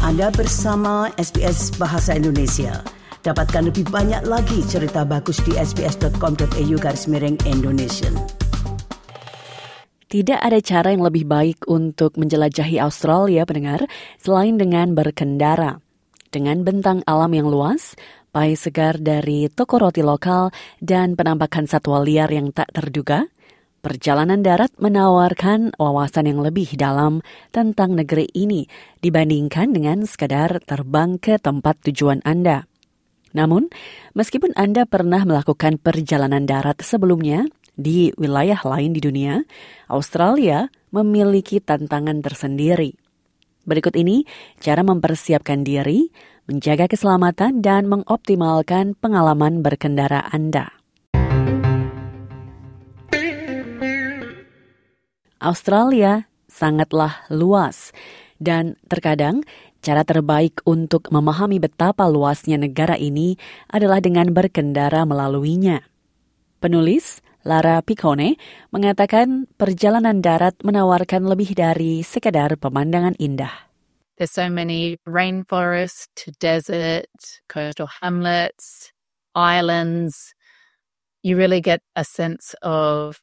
Anda bersama SBS Bahasa Indonesia. Dapatkan lebih banyak lagi cerita bagus di sbs.com.au/Indonesian. Tidak ada cara yang lebih baik untuk menjelajahi Australia, pendengar, selain dengan berkendara. Dengan bentang alam yang luas, pai segar dari toko roti lokal, dan penampakan satwa liar yang tak terduga, perjalanan darat menawarkan wawasan yang lebih dalam tentang negeri ini dibandingkan dengan sekadar terbang ke tempat tujuan Anda. Namun, meskipun Anda pernah melakukan perjalanan darat sebelumnya di wilayah lain di dunia, Australia memiliki tantangan tersendiri. Berikut ini cara mempersiapkan diri, menjaga keselamatan, dan mengoptimalkan pengalaman berkendara Anda. Australia sangatlah luas, dan terkadang cara terbaik untuk memahami betapa luasnya negara ini adalah dengan berkendara melaluinya. Penulis Lara Piccone mengatakan perjalanan darat menawarkan lebih dari sekadar pemandangan indah. There's so many rainforest, desert, coastal hamlets, islands. You really get a sense of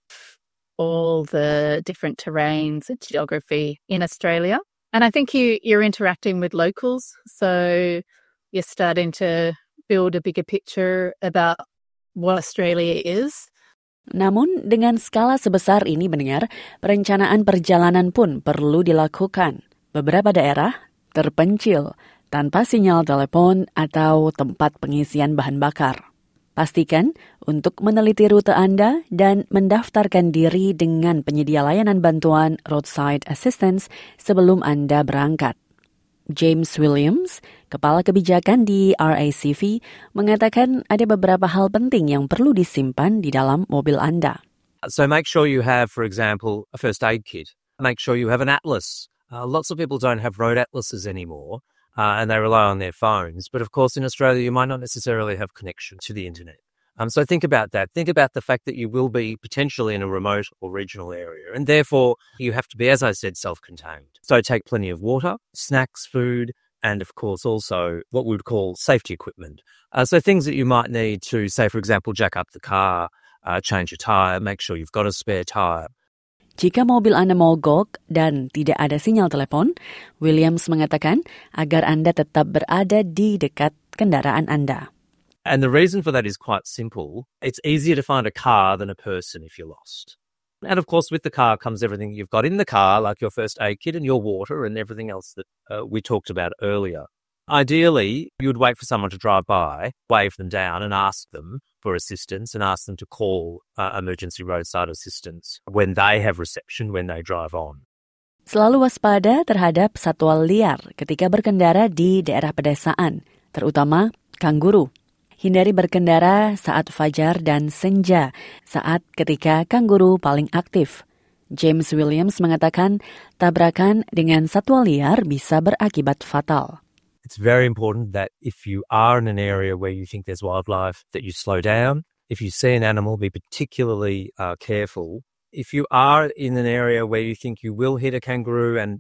all the different terrains and geography in Australia. And I think you're interacting with locals, so you're starting to build a bigger picture about what Australia is. Namun, dengan skala sebesar ini, mendengar, perencanaan perjalanan pun perlu dilakukan. Beberapa daerah terpencil, tanpa sinyal telepon atau tempat pengisian bahan bakar. Pastikan untuk meneliti rute Anda dan mendaftarkan diri dengan penyedia layanan bantuan roadside assistance sebelum Anda berangkat. James Williams, kepala kebijakan di RACV, mengatakan ada beberapa hal penting yang perlu disimpan di dalam mobil Anda. So make sure you have, for example, a first aid kit. Make sure you have an atlas. Lots of people don't have road atlases anymore, and they rely on their phones. But of course, in Australia, you might not necessarily have connection to the internet. So think about that. Think about the fact that you will be potentially in a remote or regional area, and therefore you have to be, as I said, self-contained. So take plenty of water, snacks, food, and of course also what we would call safety equipment. So things that you might need to, say, for example, jack up the car, change a tyre, make sure you've got a spare tyre. Jika mobil Anda mogok dan tidak ada sinyal telepon, Williams mengatakan agar Anda tetap berada di dekat kendaraan Anda. And the reason for that is quite simple. It's easier to find a car than a person if you're lost. And of course, with the car comes everything you've got in the car, like your first aid kit and your water and everything else that we talked about earlier. Ideally, you would wait for someone to drive by, wave them down and ask them for assistance and ask them to call emergency roadside assistance when they have reception, when they drive on. Selalu waspada terhadap satwa liar ketika berkendara di daerah pedesaan, terutama kanguru. Hindari berkendara saat fajar dan senja, saat ketika kanguru paling aktif. James Williams mengatakan tabrakan dengan satwa liar bisa berakibat fatal. It's very important that if you are in an area where you think there's wildlife, that you slow down. If you see an animal, be particularly careful. If you are in an area where you think you will hit a kangaroo and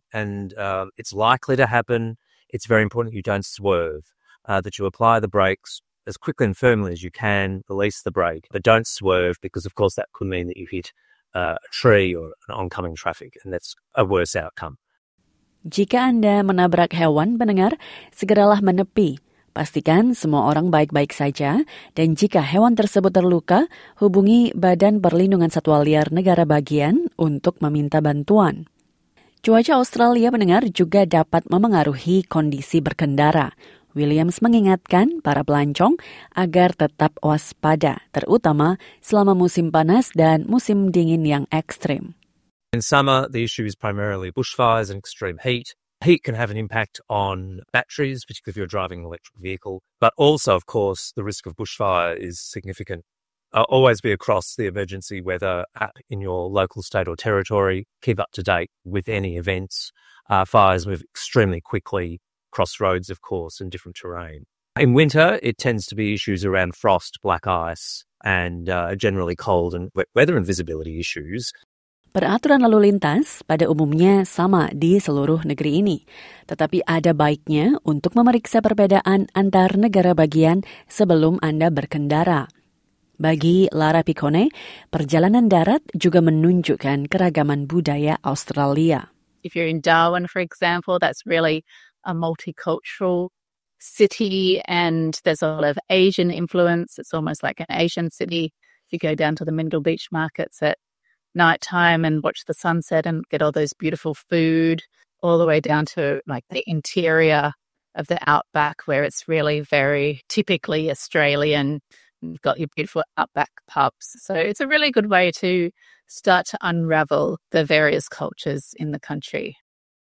it's likely to happen, it's very important you don't swerve, that you apply the brakes as quickly and firmly as you can, release the brake, but don't swerve because, of course, that could mean that you hit a tree or an oncoming traffic, and that's a worse outcome. Jika Anda menabrak hewan, pendengar, segeralah menepi. Pastikan semua orang baik-baik saja, dan jika hewan tersebut terluka, hubungi Badan Perlindungan Satwa Liar Negara Bagian untuk meminta bantuan. Cuaca Australia, pendengar, juga dapat memengaruhi kondisi berkendara. Williams mengingatkan para pelancong agar tetap waspada, terutama selama musim panas dan musim dingin yang ekstrim. In summer, the issue is primarily bushfires and extreme heat. Heat can have an impact on batteries, particularly if you're driving an electric vehicle. But also, of course, the risk of bushfire is significant. Always be across the emergency weather app in your local state or territory. Keep up to date with any events. Fires move extremely quickly. Crossroads, of course, and different terrain. In winter, it tends to be issues around frost, black ice, and generally cold and wet weather and visibility issues. Peraturan lalu lintas pada umumnya sama di seluruh negeri ini, tetapi ada baiknya untuk memeriksa perbedaan antar negara bagian sebelum Anda berkendara. Bagi Lara Piccone, perjalanan darat juga menunjukkan keragaman budaya Australia. If you're in Darwin, for example, that's really a multicultural city and there's a lot of Asian influence. It's almost like an Asian city. If you go down to the Mindil Beach markets at nighttime and watch the sunset and get all those beautiful food, all the way down to like the interior of the outback where it's really very typically Australian. You've got your beautiful outback pubs. So it's a really good way to start to unravel the various cultures in the country.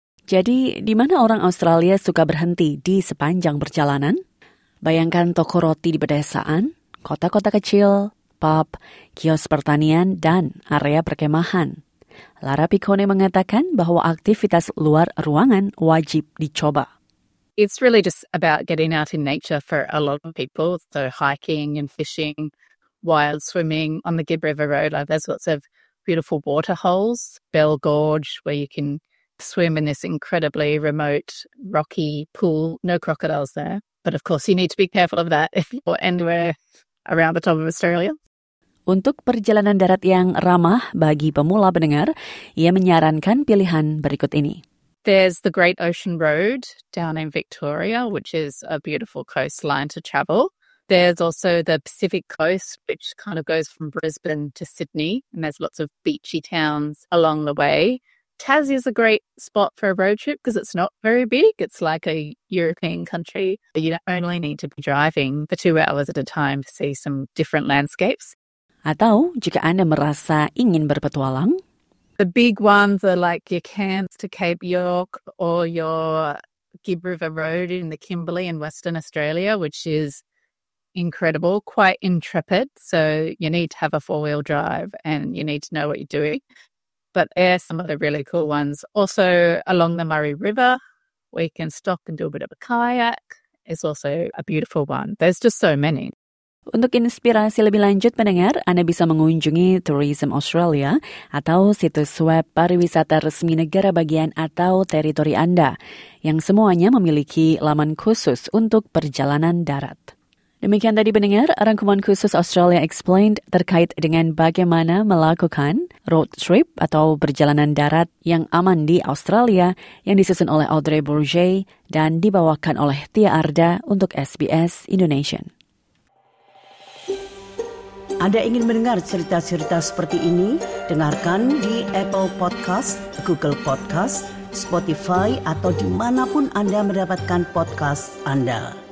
Jadi, di mana orang Australia suka berhenti di sepanjang perjalanan? Bayangkan toko roti di pedesaan, kota-kota kecil, pub, kios pertanian, dan area perkemahan. Lara Piccone mengatakan bahwa aktivitas luar ruangan wajib dicoba. It's really just about getting out in nature for a lot of people. So hiking and fishing, wild swimming on the Gibb River Road. There's lots of beautiful water holes, Bell Gorge, where you can swim in this incredibly remote, rocky pool. No crocodiles there. But of course, you need to be careful of that if you're anywhere around the top of Australia. Untuk perjalanan darat yang ramah bagi pemula pendengar, ia menyarankan pilihan berikut ini. There's the Great Ocean Road down in Victoria, which is a beautiful coastline to travel. There's also the Pacific Coast, which kind of goes from Brisbane to Sydney, and there's lots of beachy towns along the way. Tassie is a great spot for a road trip because it's not very big. It's like a European country. You only need to be driving for 2 hours at a time to see some different landscapes. Atau jika Anda merasa ingin berpetualang, the big ones are like your Cairns to Cape York or your Gibb River Road in the Kimberley in Western Australia, which is incredible, quite intrepid. So you need to have a 4-wheel drive and you need to know what you're doing. But they're some of the really cool ones. Also along the Murray River, where you can stop and do a bit of a kayak, is also a beautiful one. There's just so many. Untuk inspirasi lebih lanjut pendengar, Anda bisa mengunjungi Tourism Australia atau situs web pariwisata resmi negara bagian atau teritori Anda, yang semuanya memiliki laman khusus untuk perjalanan darat. Demikian tadi pendengar, rangkuman khusus Australia Explained terkait dengan bagaimana melakukan road trip atau perjalanan darat yang aman di Australia yang disusun oleh Audrey Bourget dan dibawakan oleh Tia Arda untuk SBS Indonesia. Anda ingin mendengar cerita-cerita seperti ini? Dengarkan di Apple Podcast, Google Podcast, Spotify, atau dimanapun Anda mendapatkan podcast Anda.